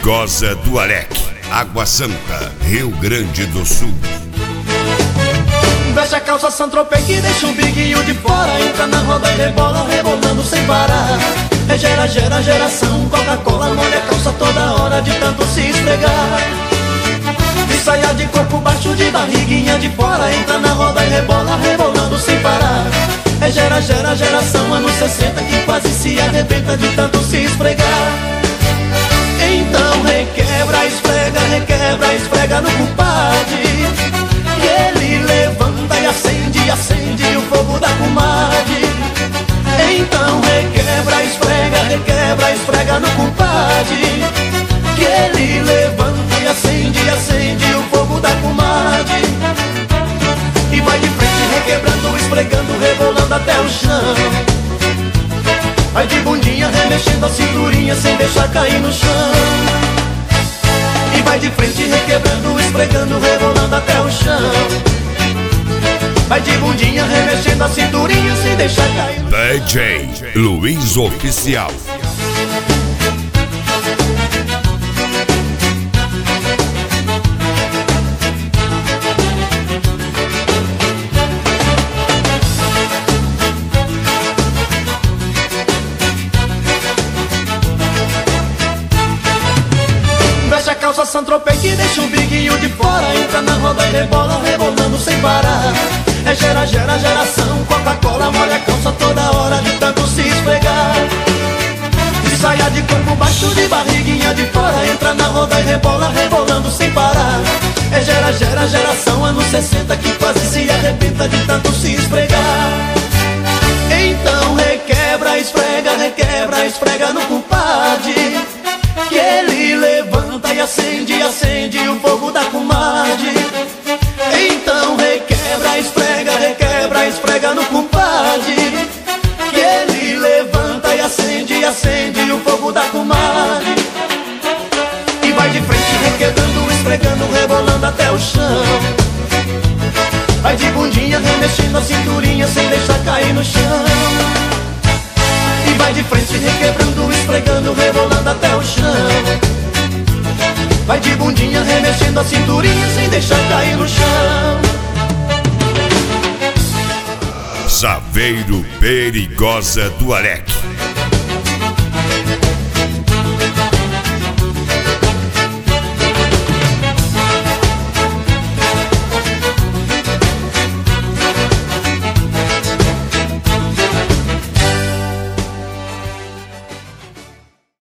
Perigosa do Areque, Água Santa, Rio Grande do Sul. Veste a calça Saint-Tropez que deixa um biguinho de fora. Entra na roda e rebola, rebolando sem parar. É geração, Coca-Cola molha a calça toda hora de tanto se esfregar. De saia de corpo baixo, de barriguinha de fora. Entra na roda e rebola, rebolando sem parar. É geração, anos 60 que quase se arrebenta de tanto se esfregar. Então requebra, esfrega no compadre. E ele levanta e acende o fogo da comadre. Então requebra, esfrega no compadre. Que ele levanta e acende o fogo da comadre. E vai de frente requebrando, esfregando, rebolando até o chão. Vai de bundinha remexendo a cinturinha sem deixar cair no chão. E vai de frente requebrando, esfregando, rebolando até o chão. Vai de bundinha remexendo a cinturinha sem deixar cair no chão. DJ Luiz Oficial. Calça Saint-Tropez que deixa um biguinho de fora. Entra na roda e rebola, rebolando sem parar. É geração, Coca-Cola molha a calça toda hora de tanto se esfregar. De saia de corpo baixo, de barriguinha de fora. Entra na roda e rebola, rebolando sem parar. É geração, anos 60 que quase se arrebenta de tanto se esfregar. Então requebra, esfrega no compadre. Que ele levanta e acende o fogo da comadre. Então requebra, esfrega no compadre. Que ele levanta e acende o fogo da comadre. E vai de frente requebrando, esfregando, rebolando até o chão. Vai de bundinha remexendo a cinturinha sem deixar cair no chão. E vai de frente requebrando, esfregando, rebolando até o chão. Vai de bundinha remexendo a cinturinha sem deixar cair no chão. Saveiro Perigosa do Areque.